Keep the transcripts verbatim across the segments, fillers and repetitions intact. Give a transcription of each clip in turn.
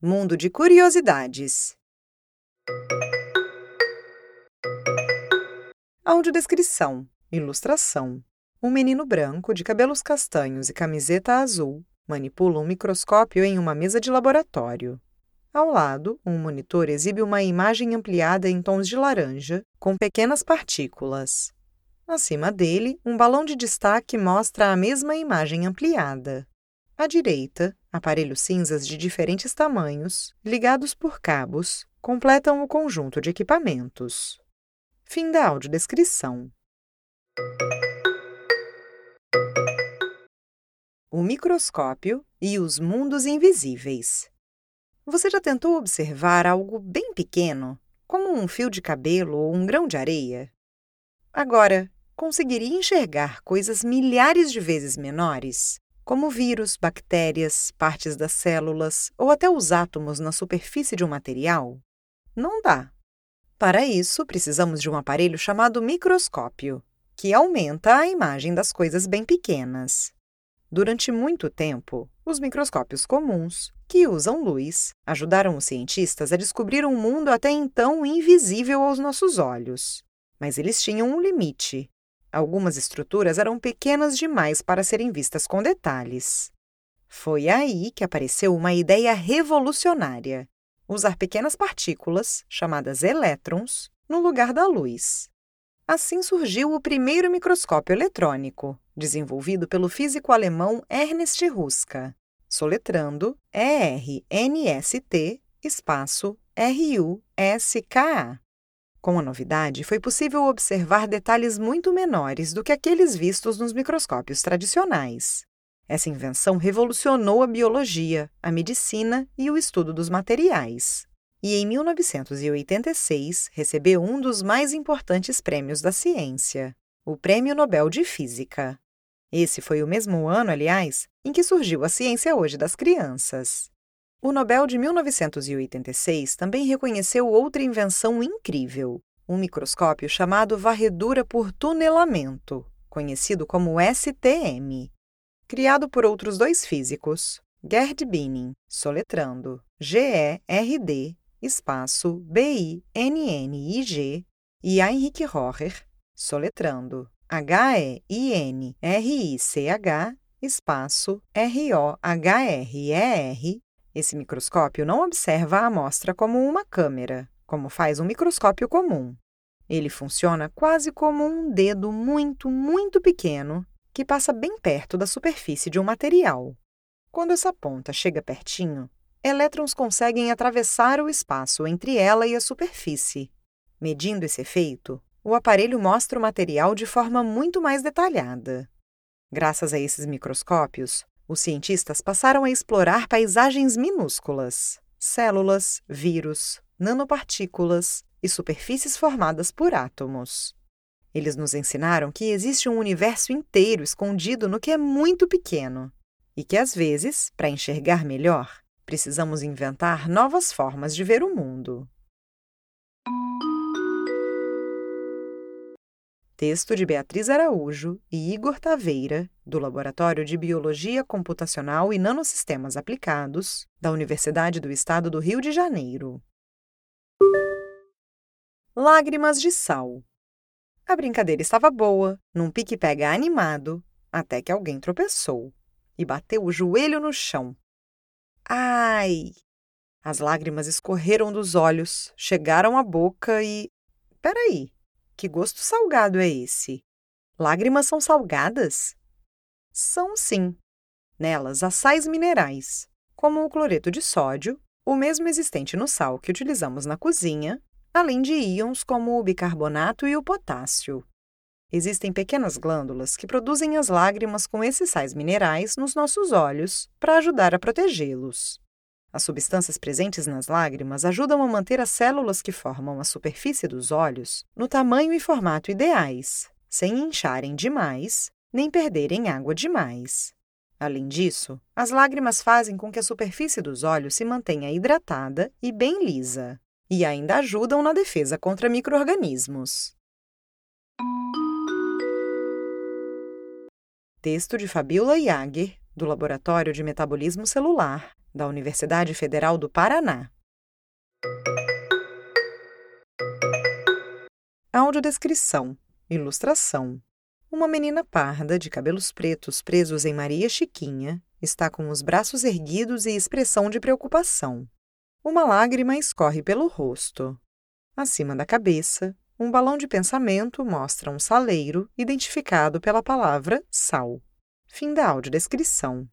Mundo de curiosidades. Audiodescrição. Ilustração. Um menino branco de cabelos castanhos e camiseta azul manipula um microscópio em uma mesa de laboratório. Ao lado, um monitor exibe uma imagem ampliada em tons de laranja, com pequenas partículas. Acima dele, um balão de destaque mostra a mesma imagem ampliada. À direita, aparelhos cinzas de diferentes tamanhos, ligados por cabos, completam o conjunto de equipamentos. Fim da audiodescrição. O microscópio e os mundos invisíveis. Você já tentou observar algo bem pequeno, como um fio de cabelo ou um grão de areia? Agora, conseguiria enxergar coisas milhares de vezes menores, como vírus, bactérias, partes das células ou até os átomos na superfície de um material? Não dá. Para isso, precisamos de um aparelho chamado microscópio, que aumenta a imagem das coisas bem pequenas. Durante muito tempo, os microscópios comuns, que usam luz, ajudaram os cientistas a descobrir um mundo até então invisível aos nossos olhos. Mas eles tinham um limite. Algumas estruturas eram pequenas demais para serem vistas com detalhes. Foi aí que apareceu uma ideia revolucionária: usar pequenas partículas, chamadas elétrons, no lugar da luz. Assim surgiu o primeiro microscópio eletrônico, desenvolvido pelo físico alemão Ernst Ruska, soletrando E R N S T espaço R U S K A. Com a novidade, foi possível observar detalhes muito menores do que aqueles vistos nos microscópios tradicionais. Essa invenção revolucionou a biologia, a medicina e o estudo dos materiais. E em mil novecentos e oitenta e seis recebeu um dos mais importantes prêmios da ciência, o Prêmio Nobel de Física. Esse foi o mesmo ano, aliás, em que surgiu a ciência hoje das crianças. O Nobel de mil novecentos e oitenta e seis também reconheceu outra invenção incrível, um microscópio chamado varredura por tunelamento, conhecido como S T M. Criado por outros dois físicos, Gerd Binning, soletrando G E R D, espaço B I N N I G, e Heinrich Rocher, soletrando H E I N R I C H, espaço R O H R E R, esse microscópio não observa a amostra como uma câmera, como faz um microscópio comum. Ele funciona quase como um dedo muito, muito pequeno que passa bem perto da superfície de um material. Quando essa ponta chega pertinho, elétrons conseguem atravessar o espaço entre ela e a superfície. Medindo esse efeito, o aparelho mostra o material de forma muito mais detalhada. Graças a esses microscópios, os cientistas passaram a explorar paisagens minúsculas, células, vírus, nanopartículas e superfícies formadas por átomos. Eles nos ensinaram que existe um universo inteiro escondido no que é muito pequeno e que, às vezes, para enxergar melhor, precisamos inventar novas formas de ver o mundo. Texto de Beatriz Araújo e Igor Taveira, do Laboratório de Biologia Computacional e Nanosistemas Aplicados, da Universidade do Estado do Rio de Janeiro. Lágrimas de sal. A brincadeira estava boa, num pique-pega animado, até que alguém tropeçou e bateu o joelho no chão. Ai! As lágrimas escorreram dos olhos, chegaram à boca e... Peraí! Que gosto salgado é esse? Lágrimas são salgadas? São sim. Nelas há sais minerais, como o cloreto de sódio, o mesmo existente no sal que utilizamos na cozinha, além de íons como o bicarbonato e o potássio. Existem pequenas glândulas que produzem as lágrimas com esses sais minerais nos nossos olhos para ajudar a protegê-los. As substâncias presentes nas lágrimas ajudam a manter as células que formam a superfície dos olhos no tamanho e formato ideais, sem incharem demais, nem perderem água demais. Além disso, as lágrimas fazem com que a superfície dos olhos se mantenha hidratada e bem lisa, e ainda ajudam na defesa contra micro-organismos. Texto de Fabiola Jager, do Laboratório de Metabolismo Celular, da Universidade Federal do Paraná. Audiodescrição, ilustração. Uma menina parda de cabelos pretos presos em Maria Chiquinha está com os braços erguidos e expressão de preocupação. Uma lágrima escorre pelo rosto. Acima da cabeça, um balão de pensamento mostra um saleiro identificado pela palavra sal. Fim da audiodescrição.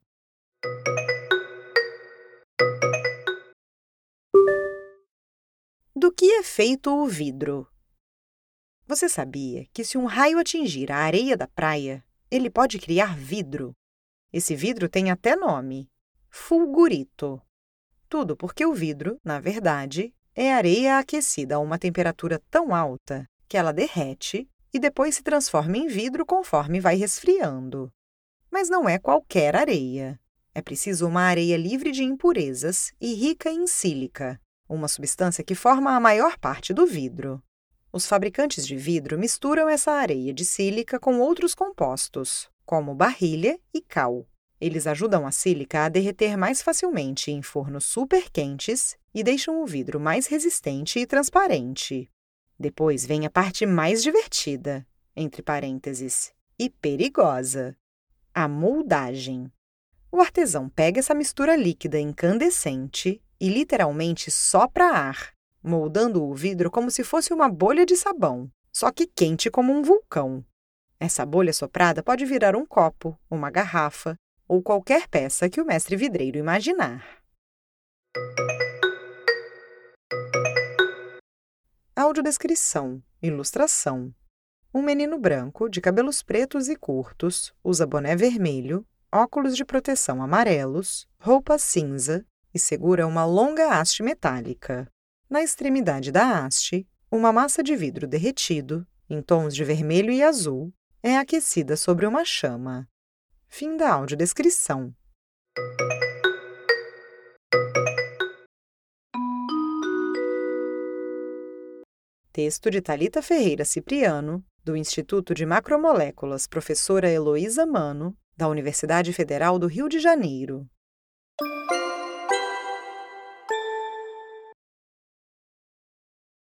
Do que é feito o vidro? Você sabia que se um raio atingir a areia da praia, ele pode criar vidro? Esse vidro tem até nome: fulgurito. Tudo porque o vidro, na verdade, é areia aquecida a uma temperatura tão alta que ela derrete e depois se transforma em vidro conforme vai resfriando. Mas não é qualquer areia. É preciso uma areia livre de impurezas e rica em sílica, uma substância que forma a maior parte do vidro. Os fabricantes de vidro misturam essa areia de sílica com outros compostos, como barrilha e cal. Eles ajudam a sílica a derreter mais facilmente em fornos super quentes e deixam o vidro mais resistente e transparente. Depois vem a parte mais divertida, entre parênteses, e perigosa: a moldagem. O artesão pega essa mistura líquida incandescente e literalmente sopra ar, moldando o vidro como se fosse uma bolha de sabão, só que quente como um vulcão. Essa bolha soprada pode virar um copo, uma garrafa ou qualquer peça que o mestre vidreiro imaginar. Audiodescrição, ilustração. Um menino branco, de cabelos pretos e curtos, usa boné vermelho, óculos de proteção amarelos, roupa cinza e segura uma longa haste metálica. Na extremidade da haste, uma massa de vidro derretido, em tons de vermelho e azul, é aquecida sobre uma chama. Fim da audiodescrição. Texto de Thalita Ferreira Cipriano, do Instituto de Macromoléculas Professora Heloísa Mano, da Universidade Federal do Rio de Janeiro.